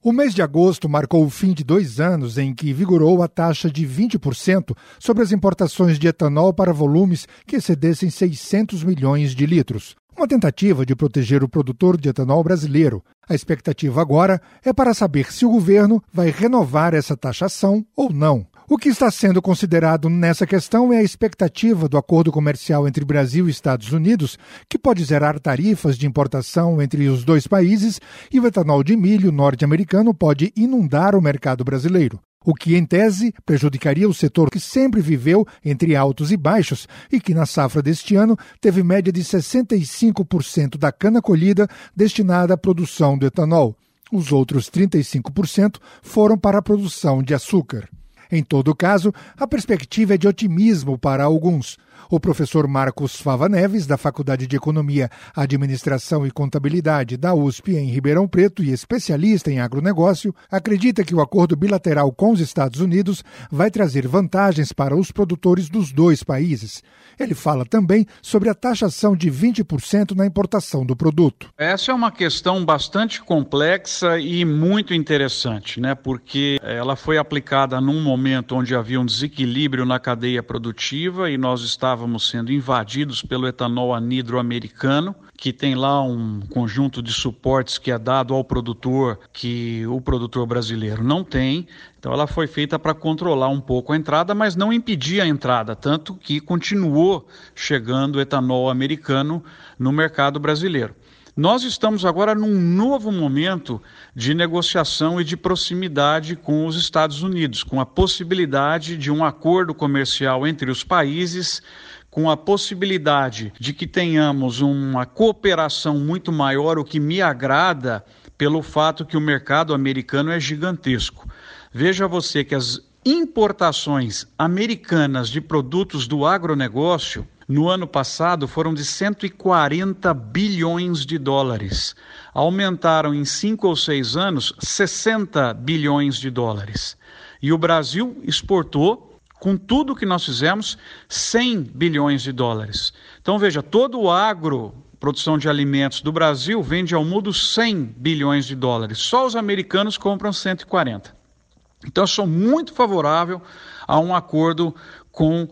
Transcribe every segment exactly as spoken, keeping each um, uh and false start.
O mês de agosto marcou o fim de dois anos em que vigorou a taxa de vinte por cento sobre as importações de etanol para volumes que excedessem seiscentos milhões de litros. Uma tentativa de proteger o produtor de etanol brasileiro. A expectativa agora é para saber se o governo vai renovar essa taxação ou não. O que está sendo considerado nessa questão é a expectativa do acordo comercial entre Brasil e Estados Unidos, que pode zerar tarifas de importação entre os dois países, e o etanol de milho norte-americano pode inundar o mercado brasileiro. O que, em tese, prejudicaria o setor que sempre viveu entre altos e baixos e que, na safra deste ano, teve média de sessenta e cinco por cento da cana colhida destinada à produção do etanol. Os outros trinta e cinco por cento foram para a produção de açúcar. Em todo caso, a perspectiva é de otimismo para alguns. O professor Marcos Fava Neves, da Faculdade de Economia, Administração e Contabilidade da U S P em Ribeirão Preto e especialista em agronegócio, acredita que o acordo bilateral com os Estados Unidos vai trazer vantagens para os produtores dos dois países. Ele fala também sobre a taxação de vinte por cento na importação do produto. Essa é uma questão bastante complexa e muito interessante, né? Porque ela foi aplicada num momento onde havia um desequilíbrio na cadeia produtiva e nós estávamos sendo invadidos pelo etanol anidro americano, que tem lá um conjunto de suportes que é dado ao produtor que o produtor brasileiro não tem. Então ela foi feita para controlar um pouco a entrada, mas não impedir a entrada, tanto que continuou chegando etanol americano no mercado brasileiro. Nós estamos agora num novo momento de negociação e de proximidade com os Estados Unidos, com a possibilidade de um acordo comercial entre os países, com a possibilidade de que tenhamos uma cooperação muito maior, o que me agrada pelo fato que o mercado americano é gigantesco. Veja você que as importações americanas de produtos do agronegócio no ano passado foram de cento e quarenta bilhões de dólares. Aumentaram em cinco ou seis anos sessenta bilhões de dólares. E o Brasil exportou, com tudo que nós fizemos, cem bilhões de dólares. Então veja, todo o agro, produção de alimentos do Brasil, vende ao mundo cem bilhões de dólares. Só os americanos compram cento e quarenta. Então eu sou muito favorável a um acordo com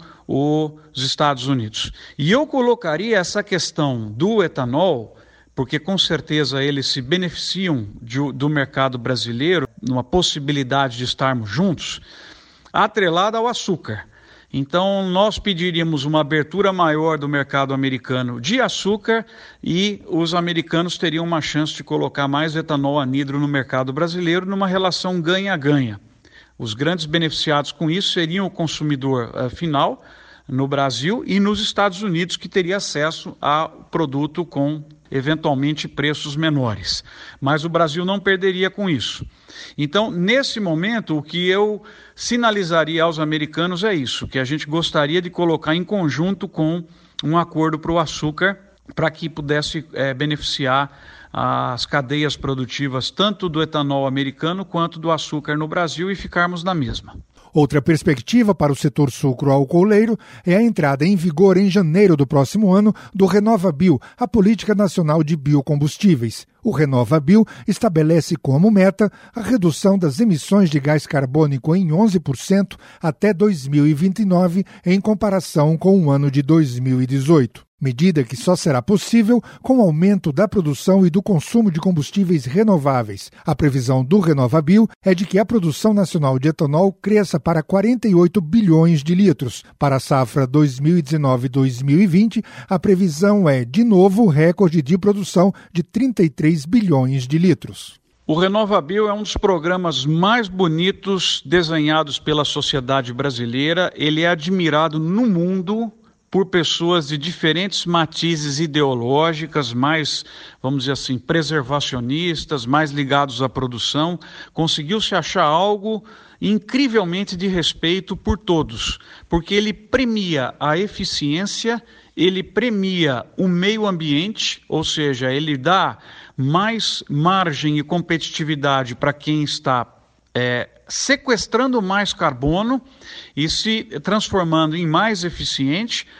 os Estados Unidos. E eu colocaria essa questão do etanol, porque com certeza eles se beneficiam de, do mercado brasileiro, numa possibilidade de estarmos juntos, atrelada ao açúcar. Então nós pediríamos uma abertura maior do mercado americano de açúcar e os americanos teriam uma chance de colocar mais etanol anidro no mercado brasileiro numa relação ganha-ganha. Os grandes beneficiados com isso seriam o consumidor uh, final no Brasil e nos Estados Unidos, que teria acesso a produto com, eventualmente, preços menores. Mas o Brasil não perderia com isso. Então, nesse momento, o que eu sinalizaria aos americanos é isso, que a gente gostaria de colocar em conjunto com um acordo para o açúcar, para que pudesse é, beneficiar as cadeias produtivas tanto do etanol americano quanto do açúcar no Brasil e ficarmos na mesma. Outra perspectiva para o setor sucroalcooleiro é a entrada em vigor em janeiro do próximo ano do RenovaBio, a Política Nacional de Biocombustíveis. O RenovaBio estabelece como meta a redução das emissões de gás carbônico em onze por cento até dois mil e vinte e nove, em comparação com o ano de dois mil e dezoito. Medida que só será possível com o aumento da produção e do consumo de combustíveis renováveis. A previsão do RenovaBio é de que a produção nacional de etanol cresça para quarenta e oito bilhões de litros. Para a safra dois mil e dezenove a dois mil e vinte, a previsão é, de novo, recorde de produção de trinta e três bilhões de litros. O RenovaBio é um dos programas mais bonitos desenhados pela sociedade brasileira. Ele é admirado no mundo por pessoas de diferentes matizes ideológicas, mais, vamos dizer assim, preservacionistas, mais ligados à produção. Conseguiu-se achar algo incrivelmente de respeito por todos, porque ele premia a eficiência, ele premia o meio ambiente, ou seja, ele dá mais margem e competitividade para quem está é, sequestrando mais carbono e se transformando em mais eficiente,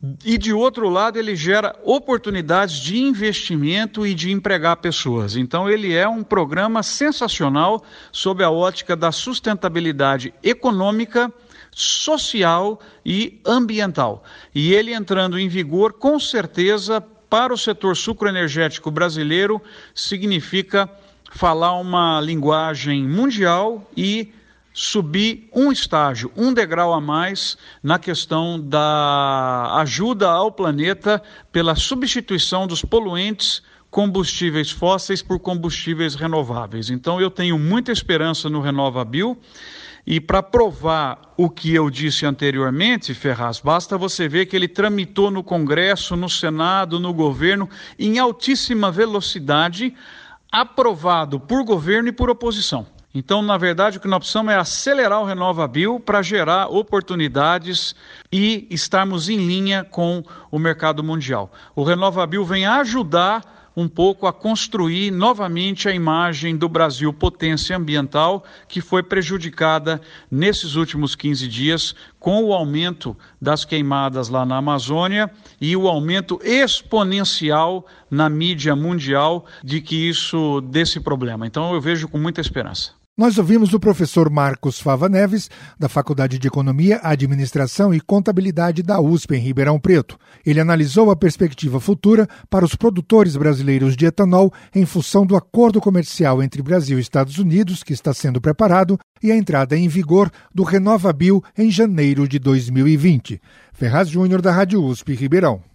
e de outro lado ele gera oportunidades de investimento e de empregar pessoas. Então ele é um programa sensacional sob a ótica da sustentabilidade econômica, social e ambiental. E ele entrando em vigor, com certeza, para o setor sucroenergético brasileiro, significa falar uma linguagem mundial e subir um estágio, um degrau a mais na questão da ajuda ao planeta pela substituição dos poluentes combustíveis fósseis por combustíveis renováveis. Então eu tenho muita esperança no RenovaBio. E para provar o que eu disse anteriormente, Ferraz, basta você ver que ele tramitou no Congresso, no Senado, no governo, em altíssima velocidade, aprovado por governo e por oposição. Então, na verdade, o que nós precisamos é acelerar o RenovaBio para gerar oportunidades e estarmos em linha com o mercado mundial. O RenovaBio vem ajudar um pouco a construir novamente a imagem do Brasil potência ambiental, que foi prejudicada nesses últimos quinze dias com o aumento das queimadas lá na Amazônia e o aumento exponencial na mídia mundial de que isso desse problema. Então eu vejo com muita esperança. Nós ouvimos o professor Marcos Fava Neves, da Faculdade de Economia, Administração e Contabilidade da U S P em Ribeirão Preto. Ele analisou a perspectiva futura para os produtores brasileiros de etanol em função do acordo comercial entre Brasil e Estados Unidos, que está sendo preparado, e a entrada em vigor do RenovaBio em janeiro de dois mil e vinte. Ferraz Júnior, da Rádio U S P Ribeirão.